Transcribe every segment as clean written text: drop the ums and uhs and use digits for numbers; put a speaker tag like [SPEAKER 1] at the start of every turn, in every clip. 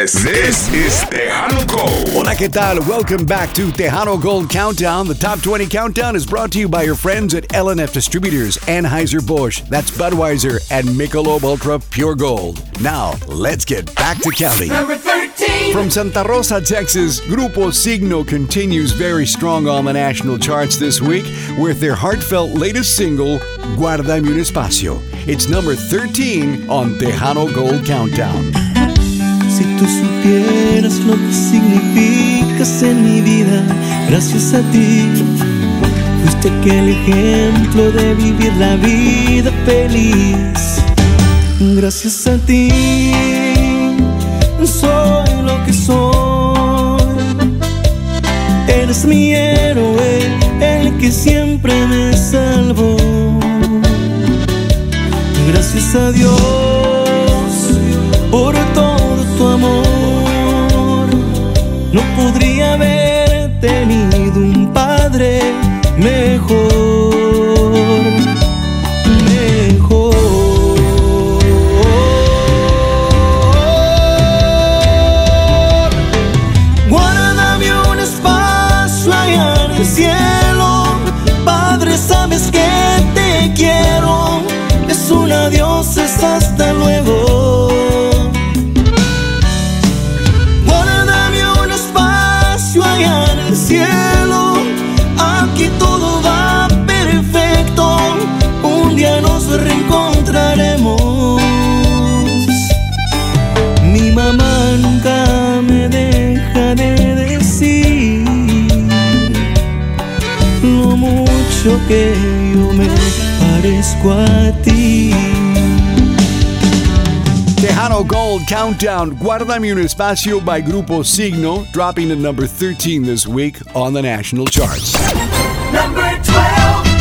[SPEAKER 1] This is Tejano Gold.
[SPEAKER 2] Hola, ¿qué tal? Welcome back to Tejano Gold Countdown. The Top 20 Countdown is brought to you by your friends at L&F Distributors, Anheuser-Busch, that's Budweiser, and Michelob Ultra Pure Gold. Now, let's get back to counting.
[SPEAKER 3] Number 13.
[SPEAKER 2] From Santa Rosa, Texas, Grupo Signo continues very strong on the national charts this week with their heartfelt latest single, Guárdame un Espacio. It's number 13 on Tejano Gold Countdown.
[SPEAKER 4] Si tú supieras lo que significas en mi vida, gracias a ti, fuiste aquel ejemplo de vivir la vida feliz. Gracias a ti, soy lo que soy. Eres mi héroe, el que siempre me salvó. Gracias a Dios por todo tu amor. No podría haber tenido un padre mejor. Guárdame un espacio allá en el cielo. Padre, sabes que te quiero. Es un adiós, es hasta luego. Guárdame un espacio allá en el cielo. Aquí todo va perfecto. Un día nos reencontraremos. Mi mamá nunca me deja de decir lo mucho que yo me parezco a ti.
[SPEAKER 2] Tejano Gold Countdown, Guárdame un Espacio by Grupo Signo, dropping to number 13 this week on the national charts.
[SPEAKER 3] Number 12.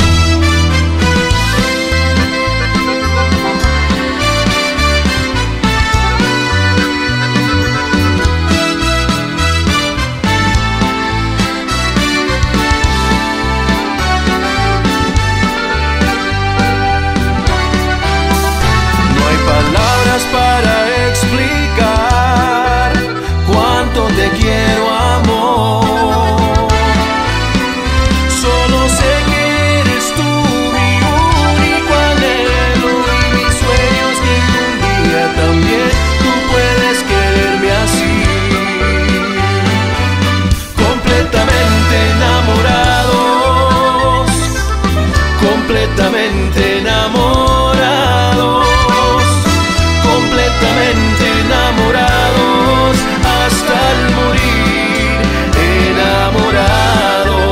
[SPEAKER 4] Para explicar cuánto te quiero, amor. Solo sé que eres tú mi único anhelo y mis sueños, que un día también tú puedes quererme así. Completamente enamorados, completamente enamorados. Completamente enamorados hasta el morir, enamorados.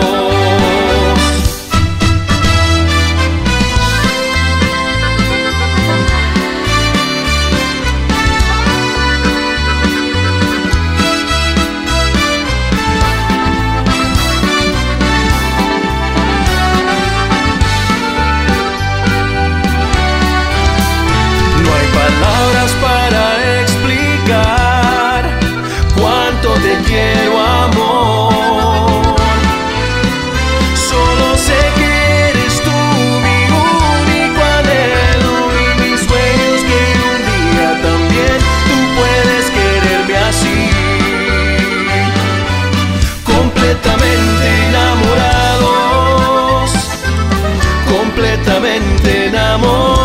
[SPEAKER 4] No hay palabras para explicar cuánto te quiero, amor. Solo sé que eres tú mi único anhelo y mis sueños, que un día también tú puedes quererme así. Completamente enamorados, completamente enamorados.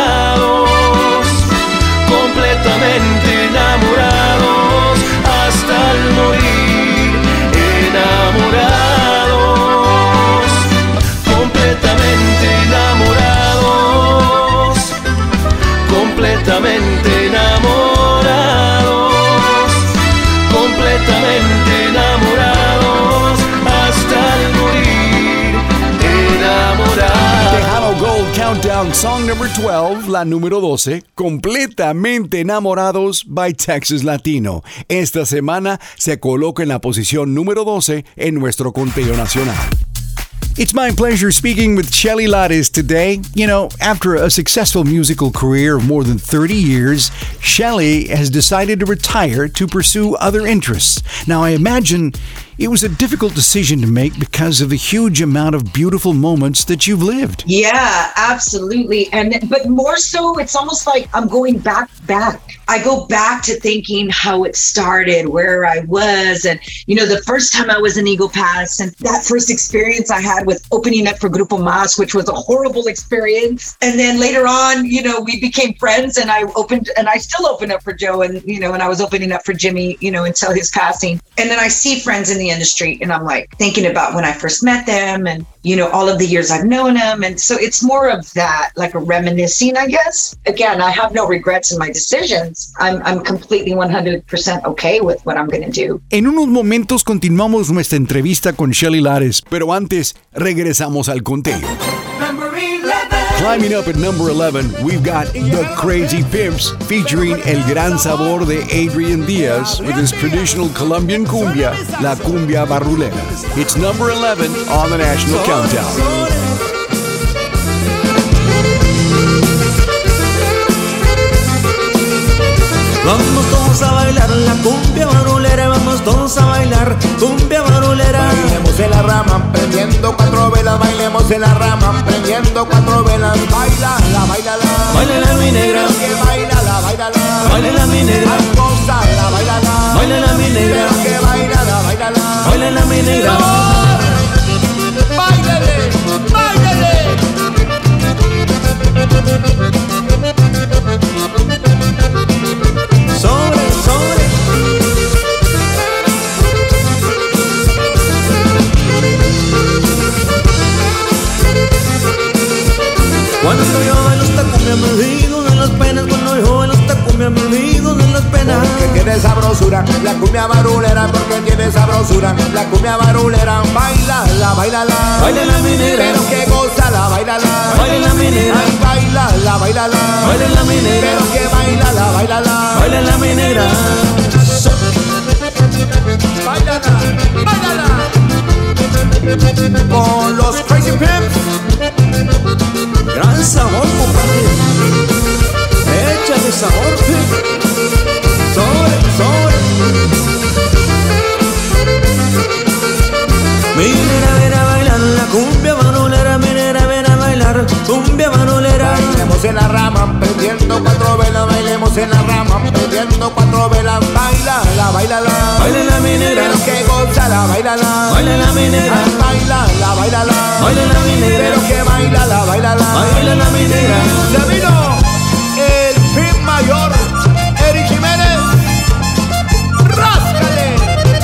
[SPEAKER 4] Completamente enamorados hasta el morir, enamorados. Completamente enamorados, completamente enamorados. Completamente enamorados hasta el morir, enamorados.
[SPEAKER 2] Tejano Gold Countdown, song number 12, la número 12, Completamente Enamorados by Texas Latino. Esta semana se coloca en la posición número 12 en nuestro conteo nacional. It's my pleasure speaking with Shelly Lares today. You know, after a successful musical career of more than 30 years, Shelly has decided to retire to pursue other interests. Now, I imagine it was a difficult decision to make because of the huge amount of beautiful moments that you've lived.
[SPEAKER 5] Yeah, absolutely. But more so, it's almost like I'm going back. I go back to thinking how it started, where I was. And, the first time I was in Eagle Pass and that first experience I had with opening up for Grupo Más, which was a horrible experience. And then later on, we became friends and I still open up for Joe and, and I was opening up for Jimmy, until his passing. And then I see friends in the industry and I'm like thinking about when I first met them and, all of the years I've known them. And so it's more of that, like a reminiscing, I guess. Again, I have no regrets in my decisions. I'm completely 100% okay with what I'm going to do.
[SPEAKER 2] En unos momentos continuamos nuestra entrevista con Shelly Lares, pero antes regresamos al conteo. Climbing up at number 11, we've got The Crazy Pimps featuring El Gran Sabor de Adrian Diaz with his traditional Colombian cumbia, La Cumbia Barrulera. It's number 11 on the National Countdown.
[SPEAKER 4] Vamos todos a bailar la cumbia barulera, vamos todos a bailar cumbia barulera.
[SPEAKER 6] Bailemos en la rama, prendiendo 4 velas, bailemos en la rama, prendiendo 4 velas. Bailala, bailala,
[SPEAKER 4] bailala mi negra,
[SPEAKER 6] que bailala, bailala,
[SPEAKER 4] bailala mi negra,
[SPEAKER 6] gózala, bailala,
[SPEAKER 4] bailala mi negra,
[SPEAKER 6] que bailala, bailala,
[SPEAKER 4] bailala mi negra.
[SPEAKER 6] Báilale, báilale.
[SPEAKER 4] Sobre. Cuando yo bailo esta cumbia me olvido de las penas. Cuando yo bailo esta cumbia me olvido de las penas.
[SPEAKER 6] Porque tiene sabrosura, la cumbia barulera. Porque tiene sabrosura, la cumbia barulera. Bailala, bailala,
[SPEAKER 4] bailala mi negra,
[SPEAKER 6] pero que gózala, bailala,
[SPEAKER 4] bailala mi negra.
[SPEAKER 6] Ay, bailala, bailala,
[SPEAKER 4] bailala mi negra,
[SPEAKER 6] pero que bailala, bailala,
[SPEAKER 4] bailala mi negra.
[SPEAKER 6] Bailala, bailala. Con los Crazy Pimps.
[SPEAKER 4] Gran sabor, compadre. Échale sabor, sobre. Minera, ven a bailar la cumbia barulera. Minera, ven a bailar cumbia barulera.
[SPEAKER 6] Bailemos en la rama, prendiendo 4 velas. Bailemos en la rama, prendiendo 4 velas. Bailala, bailala,
[SPEAKER 4] bailala mi negra,
[SPEAKER 6] pero que gózala, bailala,
[SPEAKER 4] bailala mi negra,
[SPEAKER 6] bailala, bailala,
[SPEAKER 4] bailala mi negra,
[SPEAKER 6] pero que bailala, bailala,
[SPEAKER 4] bailala mi negra.
[SPEAKER 6] Se vino el Pimp Mayor, Eric Jiménez. ¡Ráscale!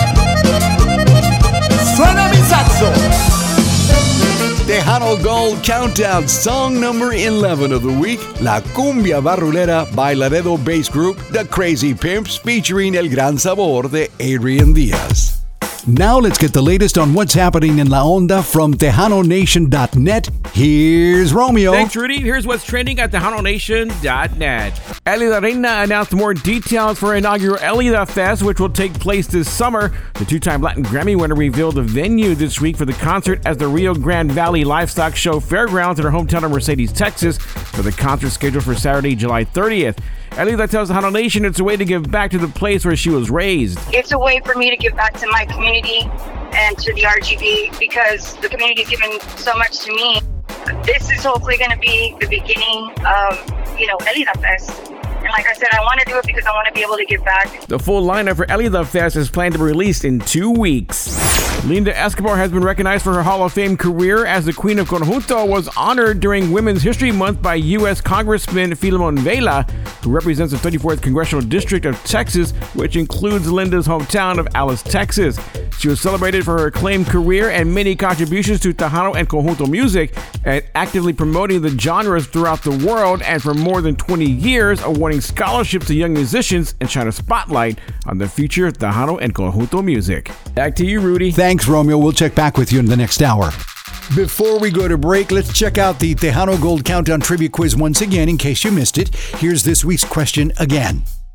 [SPEAKER 6] Suena mi saxo.
[SPEAKER 2] Tejano Gold Countdown, song number 11 of the week, La Cumbia Barrulera by Laredo Bass Group, The Crazy Pimps, featuring El Gran Sabor de Adrian Diaz. Now let's get the latest on what's happening in La Onda from TejanoNation.net. Here's Romeo.
[SPEAKER 7] Thanks, Rudy. Here's what's trending at TejanoNation.net. Elida Reina announced more details for her inaugural Elida Fest, which will take place this summer. The two-time Latin Grammy winner revealed the venue this week for the concert as the Rio Grande Valley Livestock Show Fairgrounds in her hometown of Mercedes, Texas, for the concert scheduled for Saturday, July 30th. Elida tells Tejano Nation it's a way to give back to the place where she was raised.
[SPEAKER 8] It's a way for me to give back to my community and to the RGV because the community's given so much to me. This is hopefully going to be the beginning of, Elida Fest. And like I said, I want to do it because I want to be able to give back.
[SPEAKER 7] The full lineup for Elida Fest is planned to be released in 2 weeks. Linda Escobar has been recognized for her Hall of Fame career as the Queen of Conjunto was honored during Women's History Month by U.S. Congressman Filemon Vela, who represents the 34th Congressional District of Texas, which includes Linda's hometown of Alice, Texas. She was celebrated for her acclaimed career and many contributions to Tejano and Conjunto music, and actively promoting the genres throughout the world, and for more than 20 years awarding scholarships to young musicians and shine a spotlight on the future of Tejano and Conjunto music. Back to you, Rudy.
[SPEAKER 2] Thanks, Romeo. We'll check back with you in the next hour. Before we go to break, let's check out the Tejano Gold Countdown Trivia Quiz once again in case you missed it. Here's this week's question again.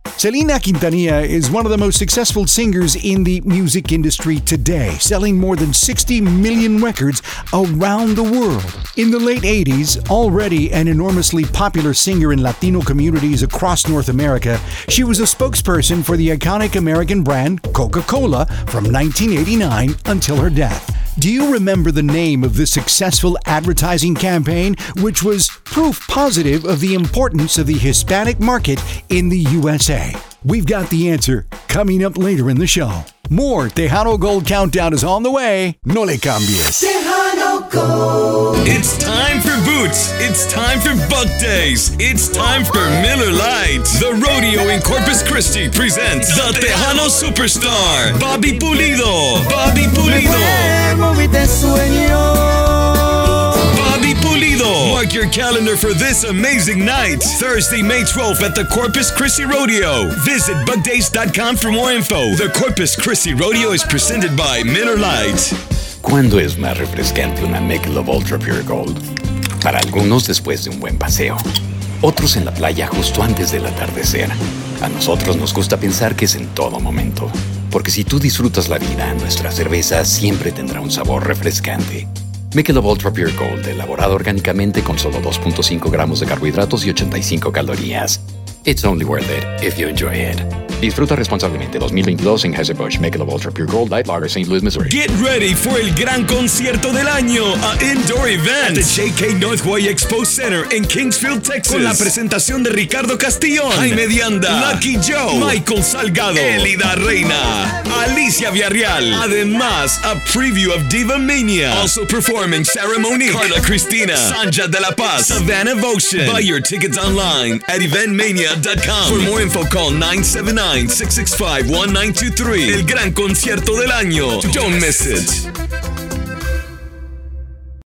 [SPEAKER 2] Selena Quintanilla is one of the most successful singers in the music industry today, selling more than 60 million records around the world. In the late 80s, already an enormously popular singer in Latino communities across North America, she was a spokesperson for the iconic American brand Coca-Cola from 1989 until her death. Do you remember the name of this successful advertising campaign, which was proof positive of the importance of the Hispanic market in the USA? We've got the answer coming up later in the show. More Tejano Gold Countdown is on the way. No le cambies.
[SPEAKER 3] Tejano Gold.
[SPEAKER 9] It's time for boots. It's time for buck days. It's time for Miller Lite. The rodeo in Corpus Christi presents the Tejano Superstar, Bobby Pulido. Bobby Pulido. Bobby Pulido. Mark your calendar for this amazing night. Thursday, May 12th at the Corpus Christi Rodeo. Visit bugdays.com for more info. The Corpus Christi Rodeo is presented by Miller Lite.
[SPEAKER 10] ¿Cuándo es más refrescante una Michelob Ultra Pure Gold? Para algunos después de un buen paseo. Otros en la playa justo antes del atardecer. A nosotros nos gusta pensar que es en todo momento. Porque si tú disfrutas la vida, nuestra cerveza siempre tendrá un sabor refrescante. Michelob Ultra Pure Gold, elaborado orgánicamente con solo 2.5 gramos de carbohidratos y 85 calorías. It's only worth it if you enjoy it. Disfruta responsablemente. 2022 Anheuser-Busch Michelob Ultra Pure Gold Light Lager, St. Louis, Missouri.
[SPEAKER 9] Get ready for el gran concierto del año, a indoor event at the J.K. North Hawaii Expo Center in Kingsfield, Texas. Con la presentación de Ricardo Castillón, Jaime Dianda, Lucky Joe, Michael Salgado, Elida Reina, Alicia Villarreal. Además, a preview of Diva Mania. Also performing Sarah Monique, Carla Cristina, Sanja de la Paz, Savannah Votion. Buy your tickets online at eventmania.com. For more info, call 979-665-1923. El gran concierto del año. Don't miss it.